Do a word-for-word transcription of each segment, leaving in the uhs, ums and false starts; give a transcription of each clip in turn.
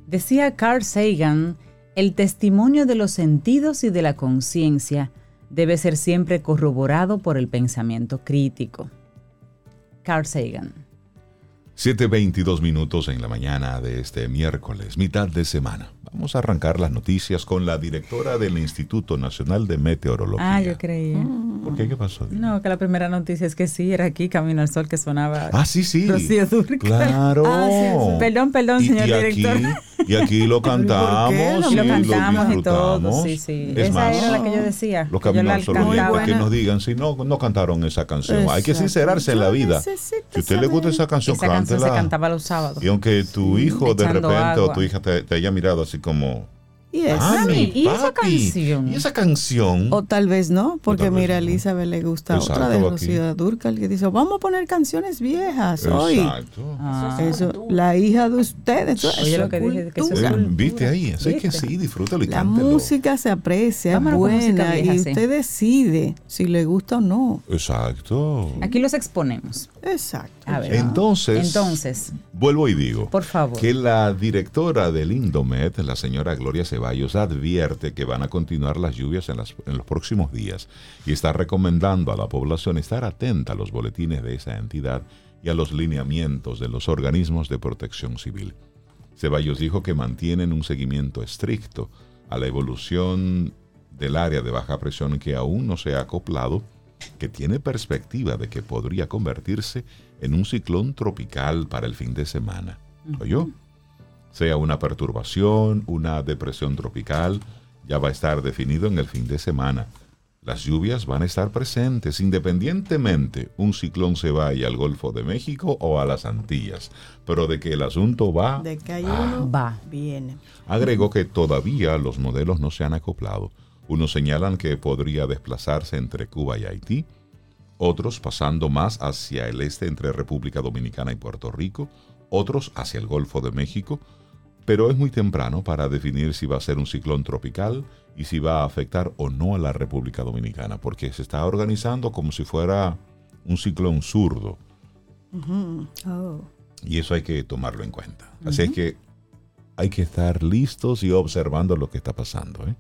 Decía Carl Sagan, el testimonio de los sentidos y de la conciencia debe ser siempre corroborado por el pensamiento crítico. Carl Sagan. siete veintidós minutos en la mañana de este miércoles, mitad de semana. Vamos a arrancar las noticias con la directora del Instituto Nacional de Meteorología. Ah, yo creía. ¿Por qué? ¿Qué pasó? No, que la primera noticia es que sí, era aquí Camino al Sol que sonaba. Ah, sí, sí. Rocío Dúrcal. Claro. Ah, sí, sí. Perdón, perdón, y, señor y director. Aquí, y aquí lo cantamos. Y lo sí, cantamos lo y todo. Sí, sí. Es Esa más, era la que yo decía. Los que yo la Camino al Sol oyentes cantaba. que nos digan si no, no cantaron esa canción. Exacto. Hay que sincerarse en la vida. Si a usted le gusta esa canción, Esa canción cántela. se cantaba los sábados. Y aunque tu hijo de Echando repente agua. o tu hija te, te haya mirado así como... Y es. Mami, ¿y esa papi, canción? ¿Y esa canción? O tal vez no, porque tal vez mira, a no. Elizabeth le gusta Exacto, otra de aquí. Rocío Dúrcal que dice, vamos a poner canciones viejas hoy. Exacto. Ah. Eso, la hija de ustedes. Eso, Oye, eso lo que es dije, que eso es cultura. Eh, cultura. Viste ahí, así que ¿Viste? sí, disfrútalo y La cántelo. música se aprecia, es Vámonos con música buena vieja, y sí. usted decide si le gusta o no. Exacto. Aquí los exponemos. Exacto. A ver. Entonces, Entonces, vuelvo y digo por favor. que la directora del Indomet, la señora Gloria Ceballos, advierte que van a continuar las lluvias en, las, en los próximos días y está recomendando a la población estar atenta a los boletines de esa entidad y a los lineamientos de los organismos de protección civil. Ceballos dijo que mantienen un seguimiento estricto a la evolución del área de baja presión que aún no se ha acoplado, que tiene perspectiva de que podría convertirse en un ciclón tropical para el fin de semana. ¿Oyó? Sea una perturbación, una depresión tropical, ya va a estar definido en el fin de semana. Las lluvias van a estar presentes independientemente un ciclón se vaya al Golfo de México o a las Antillas, pero de que el asunto va, De que hay va. uno, Va. viene. Agregó que todavía los modelos no se han acoplado. Unos señalan que podría desplazarse entre Cuba y Haití, otros pasando más hacia el este entre República Dominicana y Puerto Rico, otros hacia el Golfo de México, pero es muy temprano para definir si va a ser un ciclón tropical y si va a afectar o no a la República Dominicana, porque se está organizando como si fuera un ciclón zurdo, Ujú. Oh. y eso hay que tomarlo en cuenta. Así es que hay que estar listos y observando lo que está pasando, ¿eh?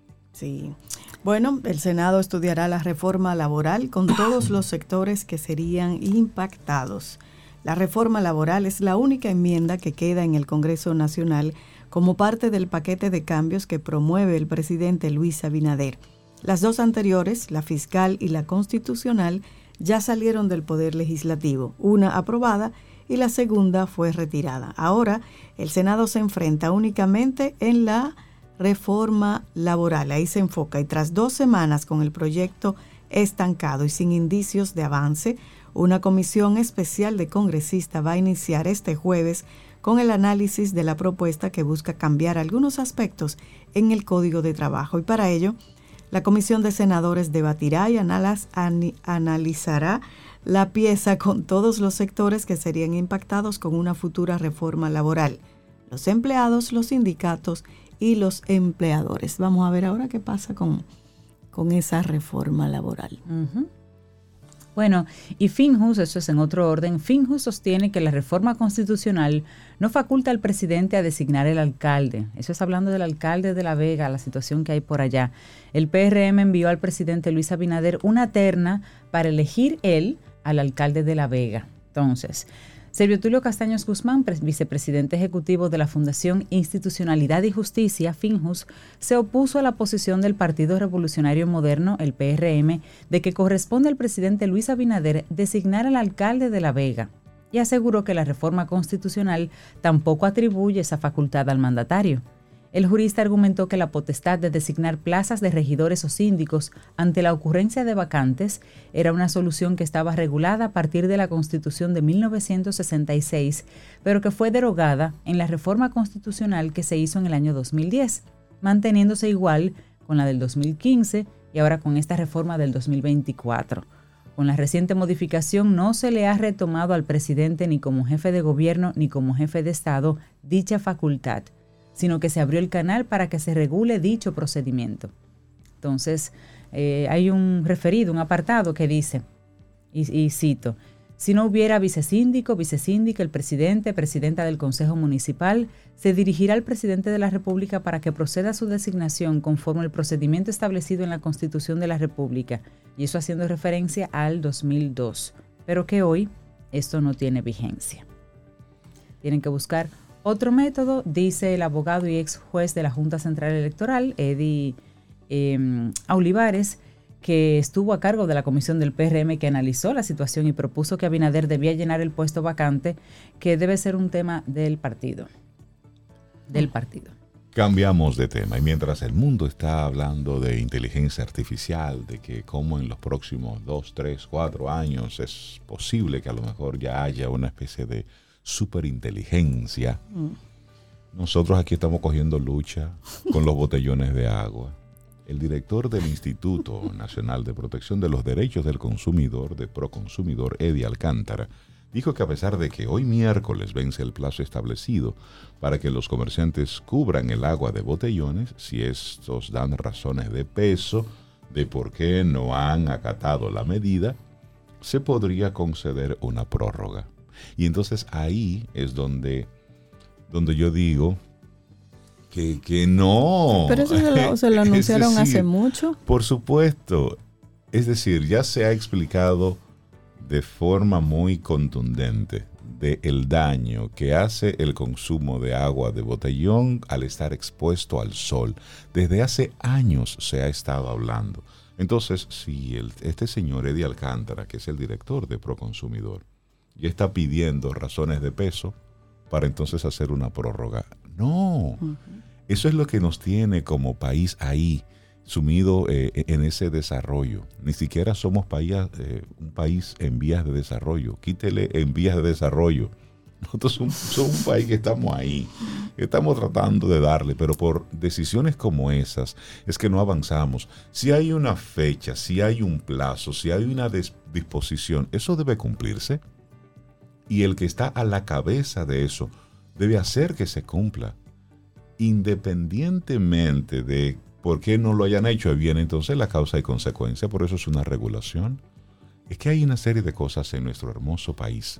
Sí. Bueno, el Senado estudiará la reforma laboral con todos los sectores que serían impactados. La reforma laboral es la única enmienda que queda en el Congreso Nacional como parte del paquete de cambios que promueve el presidente Luis Abinader. Las dos anteriores, la fiscal y la constitucional, ya salieron del Poder Legislativo, una aprobada y la segunda fue retirada. Ahora, el Senado se enfrenta únicamente en la reforma laboral, ahí se enfoca, y tras dos semanas con el proyecto estancado y sin indicios de avance, una comisión especial de congresistas va a iniciar este jueves con el análisis de la propuesta que busca cambiar algunos aspectos en el Código de Trabajo. Y para ello, la Comisión de Senadores debatirá y analaz, an, analizará la pieza con todos los sectores que serían impactados con una futura reforma laboral, los empleados, los sindicatos y los empleadores. Vamos a ver ahora qué pasa con, con esa reforma laboral. Uh-huh. Bueno, y Finjus, eso es en otro orden, Finjus sostiene que la reforma constitucional no faculta al presidente a designar el alcalde. Eso es hablando del alcalde de La Vega, la situación que hay por allá. El P R M envió al presidente Luis Abinader una terna para elegir él al alcalde de La Vega. Entonces, Servio Tulio Castaños Guzmán, vicepresidente ejecutivo de la Fundación Institucionalidad y Justicia, Finjus, se opuso a la posición del Partido Revolucionario Moderno, el P R M, de que corresponde al presidente Luis Abinader designar al alcalde de La Vega, y aseguró que la reforma constitucional tampoco atribuye esa facultad al mandatario. El jurista argumentó que la potestad de designar plazas de regidores o síndicos ante la ocurrencia de vacantes era una solución que estaba regulada a partir de la Constitución de mil novecientos sesenta y seis, pero que fue derogada en la reforma constitucional que se hizo en el año dos mil diez, manteniéndose igual con la del dos mil quince y ahora con esta reforma del dos mil veinticuatro. Con la reciente modificación no se le ha retomado al presidente ni como jefe de gobierno ni como jefe de Estado dicha facultad, sino que se abrió el canal para que se regule dicho procedimiento. Entonces, eh, hay un referido, un apartado que dice, y, y cito, Si no hubiera vicesíndico, vicesíndica, el presidente, presidenta del Consejo Municipal, se dirigirá al presidente de la República para que proceda a su designación conforme al procedimiento establecido en la Constitución de la República, y eso haciendo referencia al dos mil dos, pero que hoy esto no tiene vigencia. Tienen que buscar otro método, dice el abogado y ex juez de la Junta Central Electoral, Eddie eh, Olivares, que estuvo a cargo de la comisión del P R M que analizó la situación y propuso que Abinader debía llenar el puesto vacante, que debe ser un tema del partido. Del partido. Cambiamos de tema, y mientras el mundo está hablando de inteligencia artificial, de que como en los próximos dos, tres, cuatro años es posible que a lo mejor ya haya una especie de superinteligencia, mm. nosotros aquí estamos cogiendo lucha con los botellones de agua. El director del Instituto Nacional de Protección de los Derechos del Consumidor, de Proconsumidor, Eddie Alcántara, dijo que a pesar de que hoy miércoles vence el plazo establecido para que los comerciantes cubran el agua de botellones, si estos dan razones de peso de por qué no han acatado la medida, se podría conceder una prórroga. Y entonces ahí es donde, donde yo digo que, que no. Pero eso se lo, se lo anunciaron decir, hace mucho. Por supuesto. Es decir, ya se ha explicado de forma muy contundente del daño que hace el consumo de agua de botellón al estar expuesto al sol. Desde hace años se ha estado hablando. Entonces, si el, este señor Eddie Alcántara, que es el director de Proconsumidor, ya está pidiendo razones de peso para entonces hacer una prórroga. No, uh-huh. Eso es lo que nos tiene como país ahí, sumido eh, en ese desarrollo. Ni siquiera somos país, eh, un país en vías de desarrollo. Quítele en vías de desarrollo. Nosotros somos, somos un país que estamos ahí, que estamos tratando de darle, pero por decisiones como esas es que no avanzamos. Si hay una fecha, si hay un plazo, si hay una des- disposición, eso debe cumplirse. Y el que está a la cabeza de eso debe hacer que se cumpla. Independientemente de por qué no lo hayan hecho, viene entonces la causa y consecuencia, por eso es una regulación. Es que hay una serie de cosas en nuestro hermoso país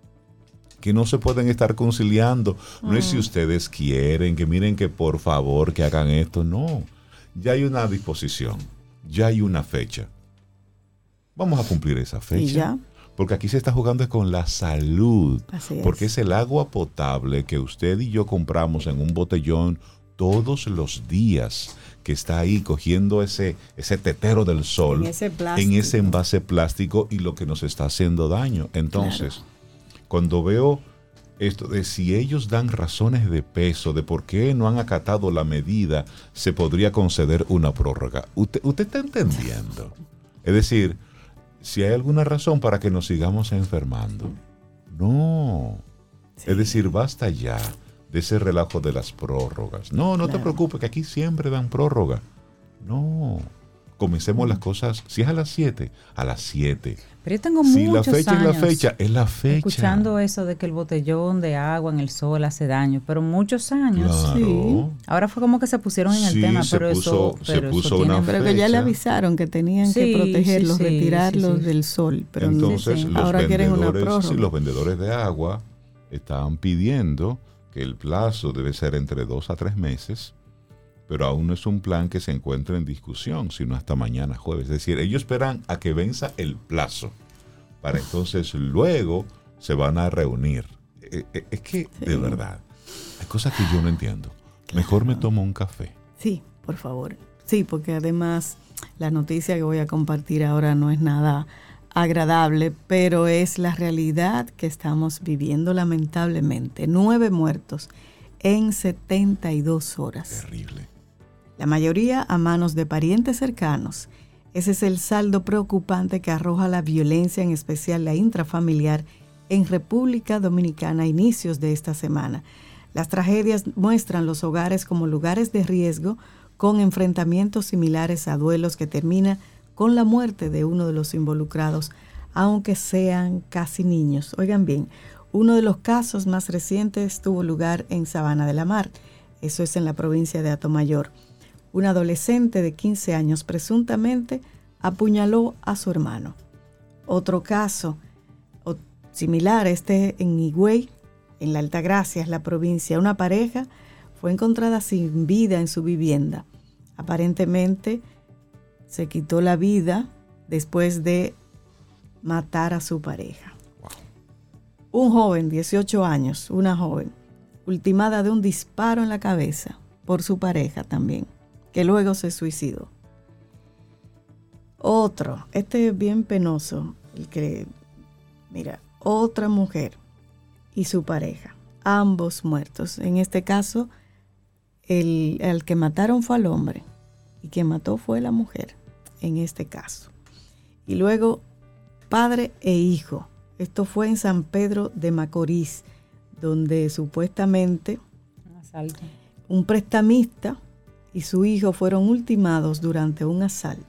que no se pueden estar conciliando. No mm. es si ustedes quieren, que miren que por favor que hagan esto, no. Ya hay una disposición, ya hay una fecha. Vamos a cumplir esa fecha. ¿Y ya? Porque aquí se está jugando con la salud. Así es. Porque es el agua potable que usted y yo compramos en un botellón todos los días, que está ahí cogiendo ese, ese tetero del sol, en ese, en ese envase plástico, y lo que nos está haciendo daño. Entonces, claro, cuando veo esto de si ellos dan razones de peso de por qué no han acatado la medida, se podría conceder una prórroga. ¿Usted, usted está entendiendo? Es decir, si hay alguna razón para que nos sigamos enfermando. No. Sí. Es decir, basta ya de ese relajo de las prórrogas. No, no claro. te preocupes, que aquí siempre dan prórroga. No. Comencemos mm. las cosas, si es a las siete, a las siete. Pero yo tengo si muchos la fecha años es la fecha, es la fecha. Escuchando eso de que el botellón de agua en el sol hace daño, pero muchos años. Claro. Sí. Ahora fue como que se pusieron en el sí, tema, se pero puso, eso, se pero puso eso una tiene, fecha. Pero que ya le avisaron que tenían sí, que protegerlos, sí, sí, retirarlos sí, sí. del sol. Pero entonces, sí, sí. los ahora quieren una prórroga. Sí, los vendedores de agua estaban pidiendo que el plazo debe ser entre dos a tres meses, pero aún no es un plan que se encuentre en discusión, sino hasta mañana jueves. Es decir, ellos esperan a que venza el plazo, para entonces luego se van a reunir. Es que, sí. de verdad, hay cosas que yo no entiendo. Claro. Mejor me tomo un café. Sí, por favor. Sí, porque además la noticia que voy a compartir ahora no es nada agradable, pero es la realidad que estamos viviendo lamentablemente. Nueve muertos en setenta y dos horas. Terrible. La mayoría a manos de parientes cercanos. Ese es el saldo preocupante que arroja la violencia, en especial la intrafamiliar, en República Dominicana a inicios de esta semana. Las tragedias muestran los hogares como lugares de riesgo, con enfrentamientos similares a duelos que terminan con la muerte de uno de los involucrados, aunque sean casi niños. Oigan bien, uno de los casos más recientes tuvo lugar en Sabana de la Mar, eso es en la provincia de Atomayor. Un adolescente de quince años presuntamente apuñaló a su hermano. Otro caso similar, este en Higüey, en la Altagracia, es la provincia. Una pareja fue encontrada sin vida en su vivienda. Aparentemente se quitó la vida después de matar a su pareja. Wow. Un joven, dieciocho años, una joven, ultimada de un disparo en la cabeza por su pareja también, que luego se suicidó. Otro, este es bien penoso, el que, mira, otra mujer y su pareja, ambos muertos. En este caso, el, el que mataron fue al hombre y quien mató fue la mujer, en este caso. Y luego, padre e hijo. Esto fue en San Pedro de Macorís, donde supuestamente un asalto. Un prestamista y su hijo fueron ultimados durante un asalto.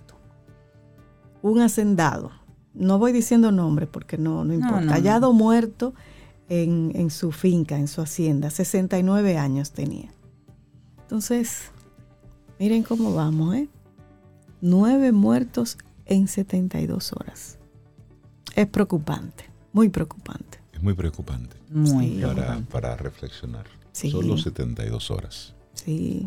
Un hacendado, no voy diciendo nombres porque no, no importa, no, no, hallado no. muerto en, en su finca, en su hacienda, sesenta y nueve años tenía. Entonces, miren cómo vamos, ¿eh? Nueve muertos en setenta y dos horas. Es preocupante, muy preocupante. Es muy preocupante. Muy sí, preocupante. Para, para reflexionar. Sí. Solo setenta y dos horas. Sí.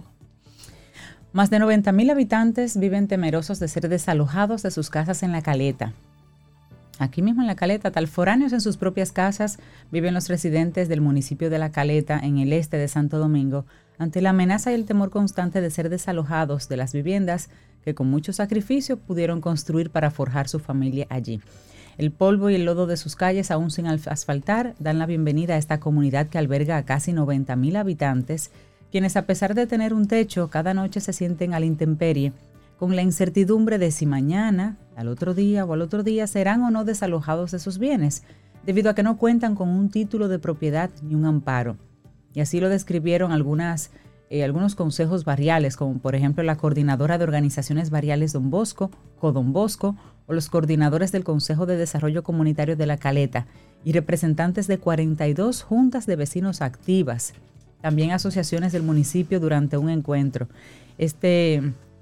Más de noventa mil habitantes viven temerosos de ser desalojados de sus casas en La Caleta. Aquí mismo en La Caleta, tal foráneos en sus propias casas, viven los residentes del municipio de La Caleta, en el este de Santo Domingo, ante la amenaza y el temor constante de ser desalojados de las viviendas que con mucho sacrificio pudieron construir para forjar su familia allí. El polvo y el lodo de sus calles, aún sin asfaltar, dan la bienvenida a esta comunidad que alberga a casi noventa mil habitantes, quienes a pesar de tener un techo, cada noche se sienten a la intemperie, con la incertidumbre de si mañana, al otro día o al otro día serán o no desalojados de sus bienes, debido a que no cuentan con un título de propiedad ni un amparo. Y así lo describieron algunas, eh, algunos consejos barriales, como por ejemplo la Coordinadora de Organizaciones Barriales Don Bosco, Codon Bosco, o los coordinadores del Consejo de Desarrollo Comunitario de La Caleta, y representantes de cuarenta y dos juntas de vecinos activas, también asociaciones del municipio durante un encuentro. Este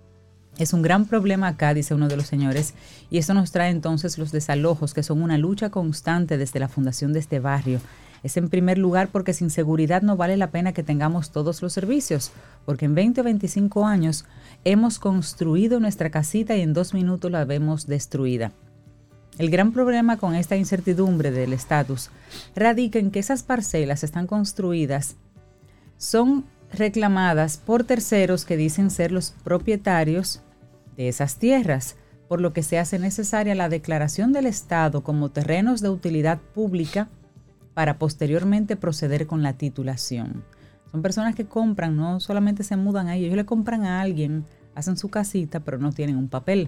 es un gran problema acá, dice uno de los señores, y eso nos trae entonces los desalojos, que son una lucha constante desde la fundación de este barrio. Es en primer lugar porque sin seguridad no vale la pena que tengamos todos los servicios, porque en veinte o veinticinco años hemos construido nuestra casita y en dos minutos la vemos destruida. El gran problema con esta incertidumbre del estatus radica en que esas parcelas están construidas, son reclamadas por terceros que dicen ser los propietarios de esas tierras, por lo que se hace necesaria la declaración del Estado como terrenos de utilidad pública para posteriormente proceder con la titulación. Son personas que compran, no solamente se mudan ahí, ellos le compran a alguien, hacen su casita, pero no tienen un papel.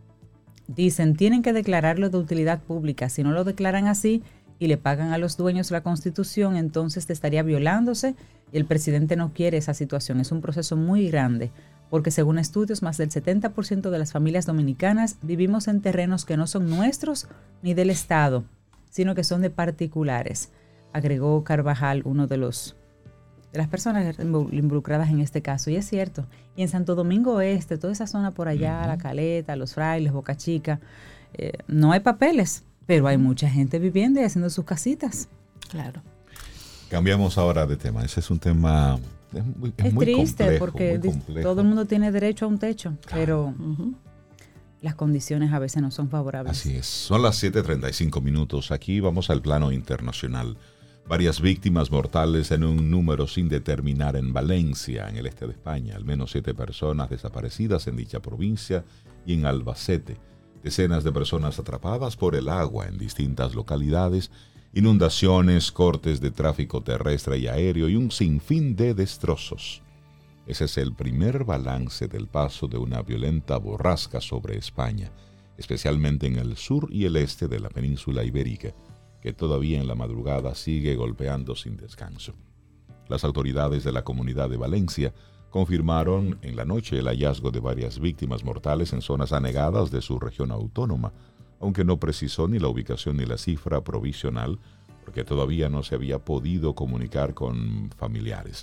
Dicen, tienen que declararlo de utilidad pública. Si no lo declaran así y le pagan a los dueños la Constitución, entonces estaría violándose y el presidente no quiere esa situación. Es un proceso muy grande, porque según estudios, más del setenta por ciento de las familias dominicanas vivimos en terrenos que no son nuestros ni del Estado, sino que son de particulares, agregó Carvajal, uno de los de las personas involucradas en este caso. Y es cierto, y en Santo Domingo Oeste, toda esa zona por allá, uh-huh. La Caleta, Los Frailes, Boca Chica, eh, no hay papeles, pero hay mucha gente viviendo y haciendo sus casitas. Claro. Cambiamos ahora de tema. Ese es un tema es muy, es es muy triste complejo, porque muy complejo. Todo el mundo tiene derecho a un techo, claro. Pero Uh-huh. las condiciones a veces no son favorables. Así es. Son las siete treinta y cinco minutos. Aquí vamos al plano internacional. Varias víctimas mortales en un número sin determinar en Valencia, en el este de España. Al menos siete personas desaparecidas en dicha provincia y en Albacete. Decenas de personas atrapadas por el agua en distintas localidades. Inundaciones, cortes de tráfico terrestre y aéreo y un sinfín de destrozos. Ese es el primer balance del paso de una violenta borrasca sobre España, especialmente en el sur y el este de la península ibérica, que todavía en la madrugada sigue golpeando sin descanso. Las autoridades de la Comunidad de Valencia confirmaron en la noche el hallazgo de varias víctimas mortales en zonas anegadas de su región autónoma, aunque no precisó ni la ubicación ni la cifra provisional, porque todavía no se había podido comunicar con familiares.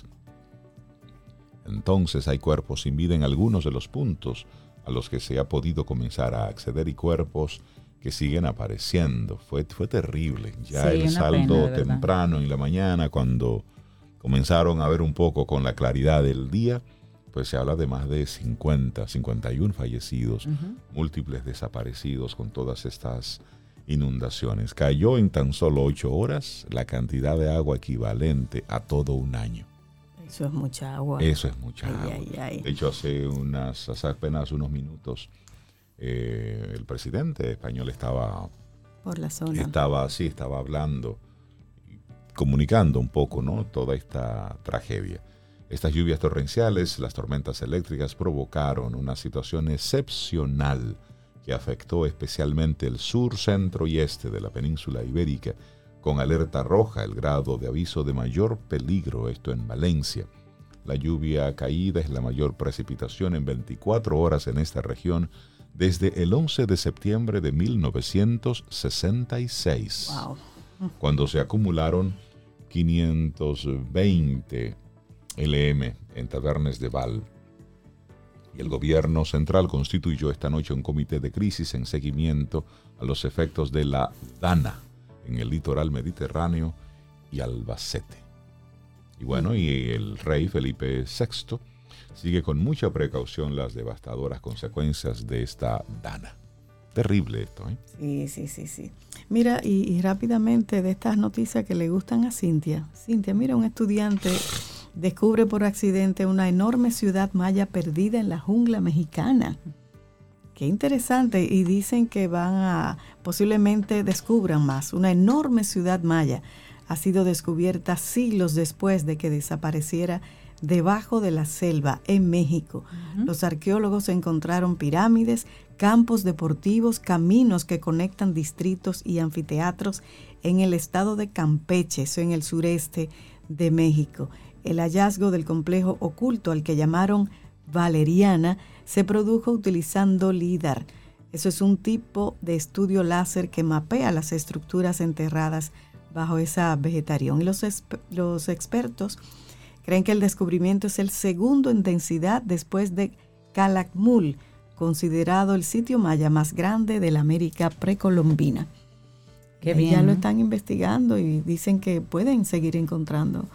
Entonces hay cuerpos sin vida en algunos de los puntos a los que se ha podido comenzar a acceder y cuerpos que siguen apareciendo. Fue, fue terrible. Ya Sí, el una saldo pena, de verdad. temprano en la mañana, cuando comenzaron a ver un poco con la claridad del día, pues se habla de más de cincuenta, cincuenta y uno fallecidos, Ujú. múltiples desaparecidos con todas estas inundaciones. Cayó en tan solo ocho horas la cantidad de agua equivalente a todo un año. Eso es mucha agua. Eso es mucha Ay, agua. ay, ay. De hecho, hace, unas, hace apenas unos minutos, eh, el presidente español estaba, Por la zona. estaba, sí, estaba hablando, comunicando un poco, ¿no?, toda esta tragedia. Estas lluvias torrenciales, las tormentas eléctricas provocaron una situación excepcional que afectó especialmente el sur, centro y este de la península ibérica, con alerta roja, el grado de aviso de mayor peligro, esto en Valencia. La lluvia caída es la mayor precipitación en veinticuatro horas en esta región desde el once de septiembre de mil novecientos sesenta y seis, Wow. cuando se acumularon quinientos veinte L M en Tabernes de Val. Y el gobierno central constituyó esta noche un comité de crisis en seguimiento a los efectos de la Dana en el litoral mediterráneo y Albacete. Y bueno, y el rey Felipe sexto sigue con mucha precaución las devastadoras consecuencias de esta Dana. Terrible esto, ¿eh? Sí, sí, sí, sí. Mira, y, y rápidamente de estas noticias que le gustan a Cintia. Cintia, mira, un estudiante descubre por accidente una enorme ciudad maya perdida en la jungla mexicana. Qué interesante. Y dicen que van a, posiblemente descubran más. Una enorme ciudad maya ha sido descubierta siglos después de que desapareciera debajo de la selva en México. Uh-huh. Los arqueólogos encontraron pirámides, campos deportivos, caminos que conectan distritos y anfiteatros en el estado de Campeche, eso en el sureste de México. El hallazgo del complejo oculto, al que llamaron Valeriana, se produjo utilizando LIDAR. Eso es un tipo de estudio láser que mapea las estructuras enterradas bajo esa vegetación. Y los, exp- los expertos creen que el descubrimiento es el segundo en densidad después de Calakmul, considerado el sitio maya más grande de la América precolombina. Qué y bien. Ya lo están investigando y dicen que pueden seguir encontrando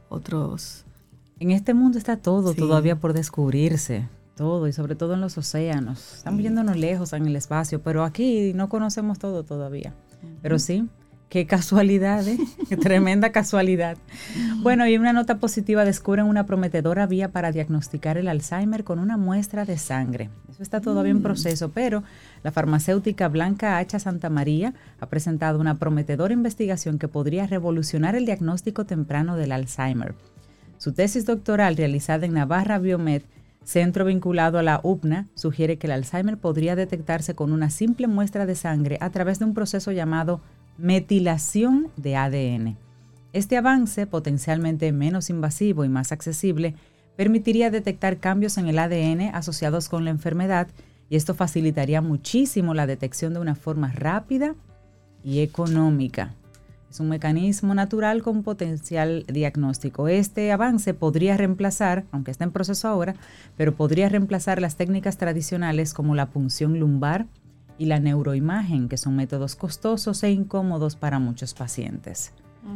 otros. En este mundo está todo Sí. todavía por descubrirse, todo, y sobre todo en los océanos. Estamos Sí. yéndonos lejos en el espacio, pero aquí no conocemos todo todavía. Uh-huh. Pero sí, qué casualidad, ¿eh? Qué tremenda casualidad. Bueno, y una nota positiva, descubren una prometedora vía para diagnosticar el Alzheimer con una muestra de sangre. Eso está todavía en proceso, pero la farmacéutica Blanca Hacha Santa María ha presentado una prometedora investigación que podría revolucionar el diagnóstico temprano del Alzheimer. Su tesis doctoral, realizada en Navarra Biomed, centro vinculado a la U P N A, sugiere que el Alzheimer podría detectarse con una simple muestra de sangre a través de un proceso llamado metilación de A D N. Este avance, potencialmente menos invasivo y más accesible, permitiría detectar cambios en el A D N asociados con la enfermedad, y esto facilitaría muchísimo la detección de una forma rápida y económica. Es un mecanismo natural con potencial diagnóstico. Este avance podría reemplazar, aunque está en proceso ahora, pero podría reemplazar las técnicas tradicionales como la punción lumbar y la neuroimagen, que son métodos costosos e incómodos para muchos pacientes.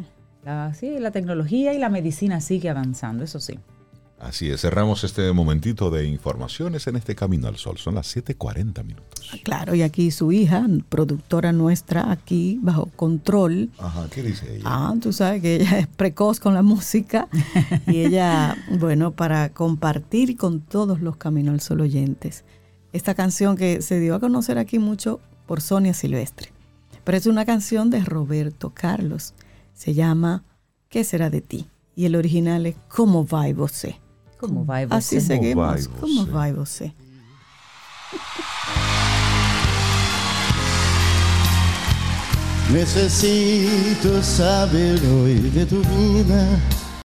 La, sí, la tecnología y la medicina sigue avanzando, eso sí. Así es, cerramos este momentito de informaciones en este Camino al Sol. Son las siete cuarenta minutos. Claro, y aquí su hija, productora nuestra, aquí bajo control. Ajá, ¿qué dice ella? Ah, tú sabes que ella es precoz con la música y ella, bueno, para compartir con todos los Camino al Sol oyentes esta canción que se dio a conocer aquí mucho por Sonia Silvestre. Pero es una canción de Roberto Carlos. Se llama ¿Qué será de ti? Y el original es ¿Cómo vai você? ¿Cómo vai você? Así seguimos. vai ¿Cómo você? vai você? Necesito saber hoy de tu vida,